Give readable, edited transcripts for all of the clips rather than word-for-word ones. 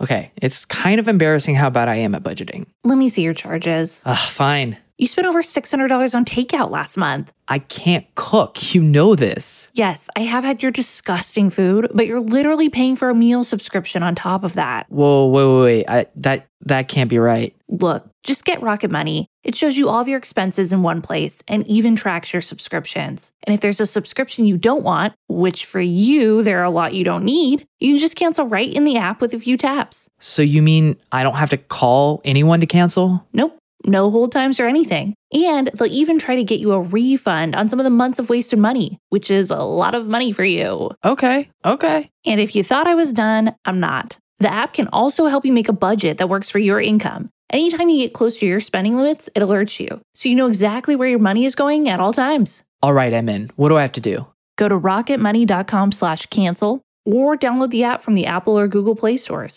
Okay, it's kind of embarrassing how bad I am at budgeting. Let me see your charges. Fine. You spent over $600 on takeout last month. I can't cook. You know this. Yes, I have had your disgusting food, but you're literally paying for a meal subscription on top of that. Whoa, wait. That can't be right. Look, just get Rocket Money. It shows you all of your expenses in one place and even tracks your subscriptions. And if there's a subscription you don't want, which for you, there are a lot you don't need, you can just cancel right in the app with a few taps. So you mean I don't have to call anyone to cancel? Nope. No hold times or anything. And they'll even try to get you a refund on some of the months of wasted money, which is a lot of money for you. Okay. And if you thought I was done, I'm not. The app can also help you make a budget that works for your income. Anytime you get close to your spending limits, it alerts you, so you know exactly where your money is going at all times. All right, I'm in. What do I have to do? Go to rocketmoney.com/cancel or download the app from the Apple or Google Play stores.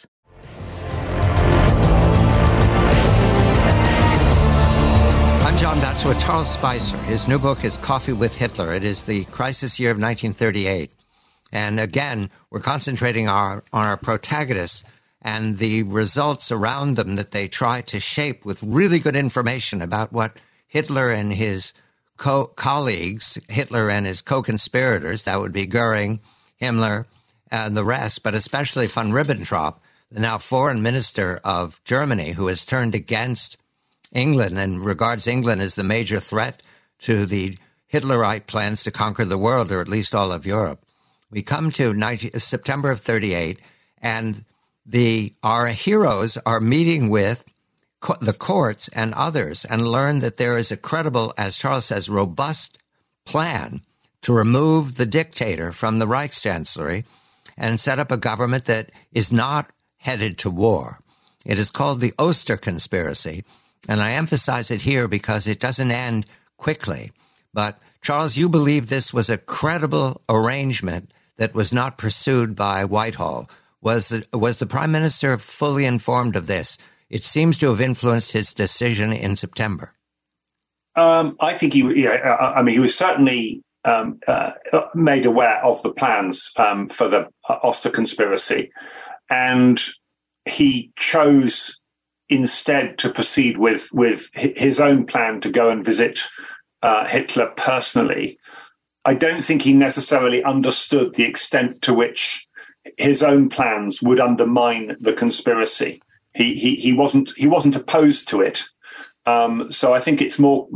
I'm John Batchelor with Charles Spicer. His new book is Coffee with Hitler. It is the crisis year of 1938. And again, we're concentrating on our protagonists and the results around them that they try to shape with really good information about what Hitler and his colleagues, Hitler and his co-conspirators, that would be Goering, Himmler, and the rest, but especially von Ribbentrop, the now foreign minister of Germany, who has turned against England and regards England as the major threat to the Hitlerite plans to conquer the world, or at least all of Europe. We come to September of 38, and our heroes are meeting with the courts and others and learn that there is a credible, as Charles says, robust plan to remove the dictator from the Reichschancellery and set up a government that is not headed to war. It is called the Oster Conspiracy. And I emphasize it here because it doesn't end quickly. But, Charles, you believe this was a credible arrangement that was not pursued by Whitehall. Was the Prime Minister fully informed of this? It seems to have influenced his decision in September. I think he was certainly made aware of the plans for the Oster Conspiracy. And he chose instead to proceed with his own plan to go and visit Hitler personally. I don't think he necessarily understood the extent to which his own plans would undermine the conspiracy. He wasn't opposed to it. So I think it's more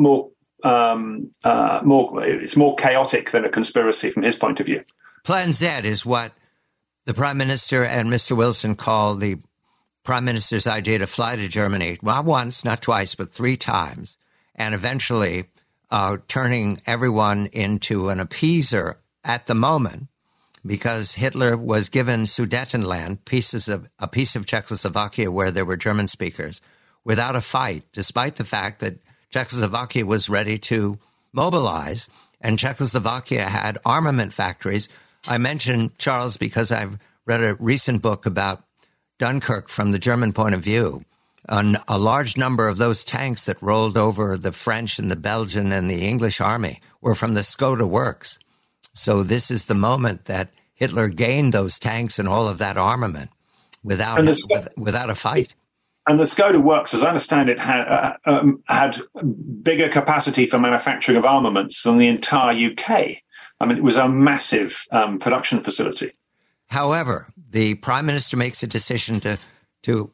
chaotic than a conspiracy from his point of view. Plan Z is what the Prime Minister and Mr. Wilson call the Prime Minister's idea to fly to Germany, not once, not twice, but 3 times, and eventually turning everyone into an appeaser at the moment, because Hitler was given Sudetenland, a piece of Czechoslovakia where there were German speakers, without a fight, despite the fact that Czechoslovakia was ready to mobilize, and Czechoslovakia had armament factories. I mention Charles because I've read a recent book about Dunkirk from the German point of view. A large number of those tanks that rolled over the French and the Belgian and the English army were from the Skoda works. So this is the moment that Hitler gained those tanks and all of that armament without a fight. And the Skoda works, as I understand it, had bigger capacity for manufacturing of armaments than the entire UK. I mean, it was a massive production facility. However, the Prime Minister makes a decision to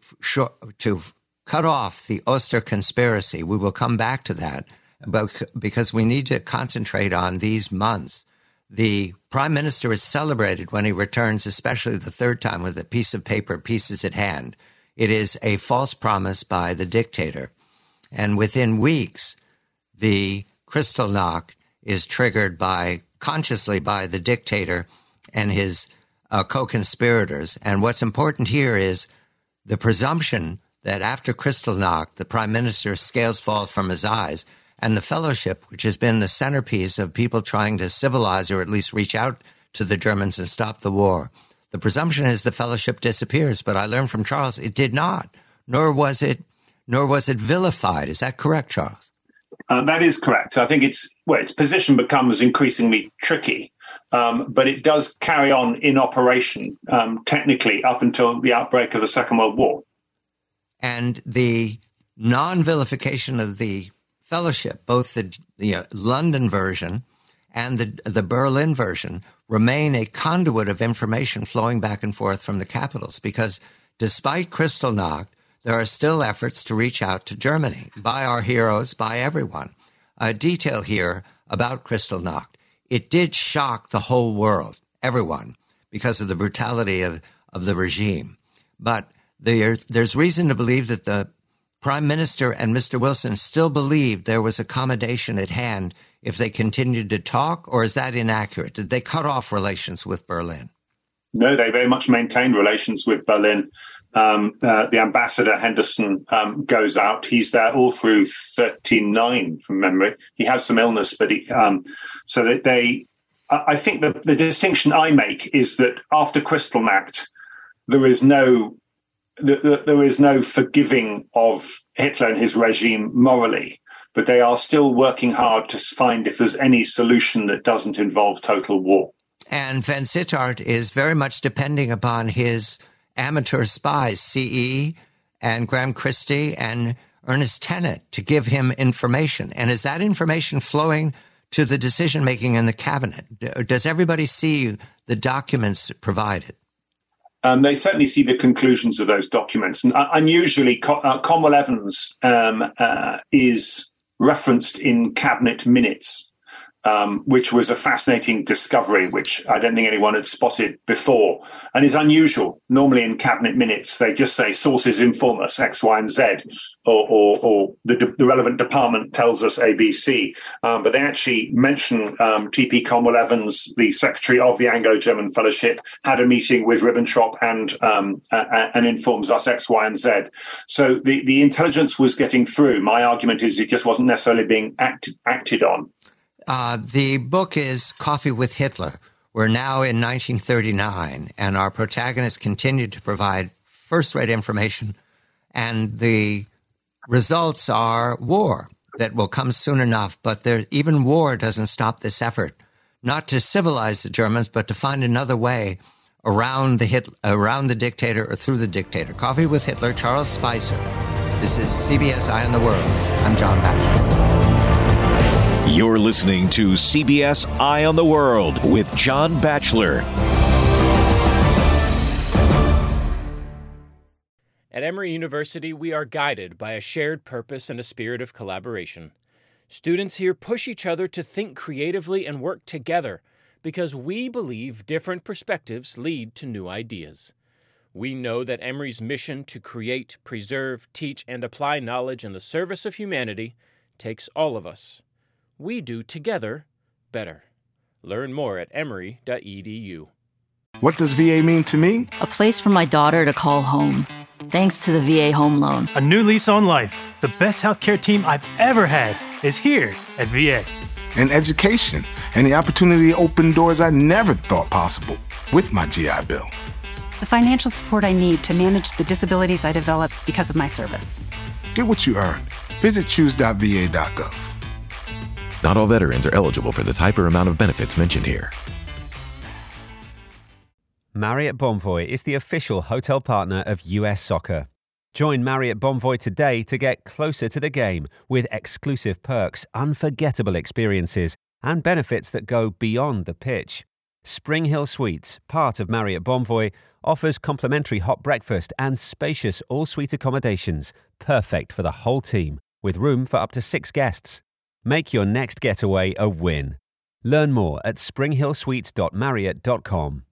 cut off the Oster Conspiracy. We will come back to that, but because we need to concentrate on these months. The Prime Minister is celebrated when he returns, especially the 3rd time, with a piece of paper, pieces at hand. It is a false promise by the dictator. And within weeks, the Kristallnacht is triggered consciously by the dictator and his co-conspirators. And what's important here is the presumption that after Kristallnacht, the Prime Minister's scales fall from his eyes, and the fellowship, which has been the centerpiece of people trying to civilize or at least reach out to the Germans and stop the war. The presumption is the fellowship disappears, but I learned from Charles it did not, nor was it vilified. Is that correct, Charles? That is correct. I think its position becomes increasingly tricky but it does carry on in operation technically up until the outbreak of the Second World War. And the non-vilification of the fellowship, both the London version and the Berlin version, remain a conduit of information flowing back and forth from the capitals, because despite Kristallnacht, there are still efforts to reach out to Germany by our heroes, by everyone. A detail here about Kristallnacht. It did shock the whole world, everyone, because of the brutality of the regime. But there's reason to believe that the Prime Minister and Mr. Wilson still believed there was accommodation at hand if they continued to talk, or is that inaccurate? Did they cut off relations with Berlin? No, they very much maintained relations with Berlin. The ambassador Henderson goes out. He's there all through 1939 from memory. He has some illness, but I think the distinction I make is that after Kristallnacht, there is no forgiving of Hitler and his regime morally, but they are still working hard to find if there's any solution that doesn't involve total war. And Van Sittart is very much depending upon his amateur spies, C.E. and Graham Christie and Ernest Tenet, to give him information. And is that information flowing to the decision-making in the cabinet? Does everybody see the documents provided? They certainly see the conclusions of those documents. And unusually, Cromwell Evans is referenced in cabinet minutes, which was a fascinating discovery, which I don't think anyone had spotted before, and is unusual. Normally in cabinet minutes, they just say sources inform us X, Y, and Z, or the relevant department tells us ABC. But they actually mention T.P. Cromwell Evans, the secretary of the Anglo-German Fellowship, had a meeting with Ribbentrop and informs us X, Y, and Z. So the intelligence was getting through. My argument is it just wasn't necessarily being acted on. The book is Coffee with Hitler. We're now in 1939, and our protagonists continue to provide first-rate information, and the results are war that will come soon enough, but even war doesn't stop this effort, not to civilize the Germans, but to find another way around the dictator or through the dictator. Coffee with Hitler, Charles Spicer. This is CBS Eye on the World. I'm John Batchelor. You're listening to CBS Eye on the World with John Batchelor. At Emory University, we are guided by a shared purpose and a spirit of collaboration. Students here push each other to think creatively and work together because we believe different perspectives lead to new ideas. We know that Emory's mission to create, preserve, teach, and apply knowledge in the service of humanity takes all of us. We do together better. Learn more at emory.edu. What does VA mean to me? A place for my daughter to call home, thanks to the VA Home Loan. A new lease on life. The best healthcare team I've ever had is here at VA. And education, and the opportunity to open doors I never thought possible with my GI Bill. The financial support I need to manage the disabilities I developed because of my service. Get what you earned. Visit choose.va.gov. Not all veterans are eligible for the type or amount of benefits mentioned here. Marriott Bonvoy is the official hotel partner of US Soccer. Join Marriott Bonvoy today to get closer to the game with exclusive perks, unforgettable experiences, and benefits that go beyond the pitch. Spring Hill Suites, part of Marriott Bonvoy, offers complimentary hot breakfast and spacious all-suite accommodations, perfect for the whole team, with room for up to 6 guests. Make your next getaway a win. Learn more at springhillsuites.marriott.com.